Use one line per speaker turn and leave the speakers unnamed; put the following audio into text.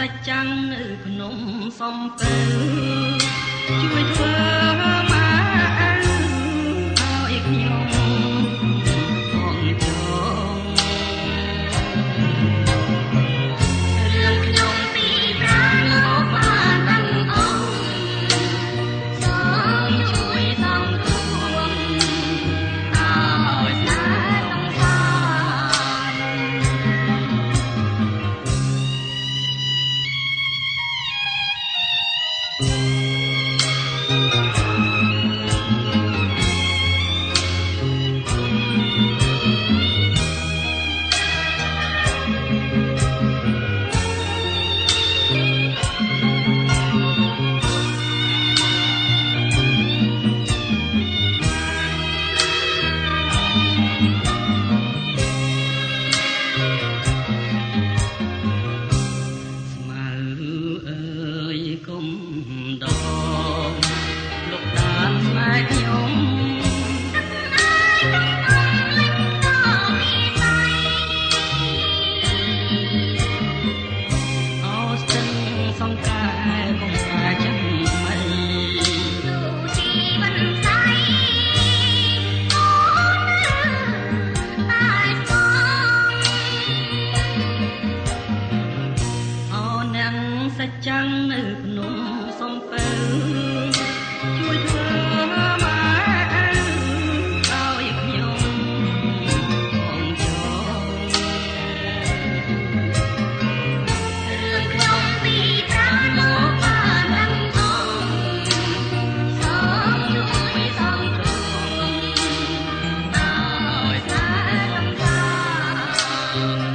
សាច់ចាំងនៅភ្នំសំពៅជួយធ្វើមកឲ្យខ្ញុំបងចងរឿងខ្ញុំពីប្រាណមកបានដឹងអង្គសូមជួយសងទួងឲ្យស្នេហ៍សង្សារសាច់ចាំងនៅភ្នំសំពៅជួយធ្វើមកឲ្យខ្ញុំបងចងរឿងខ្ញុំពីប្រាណមកបានដឹងអង្គសូមជួយសងគ្រោះឲ្យស្នេហ៍សង្សារ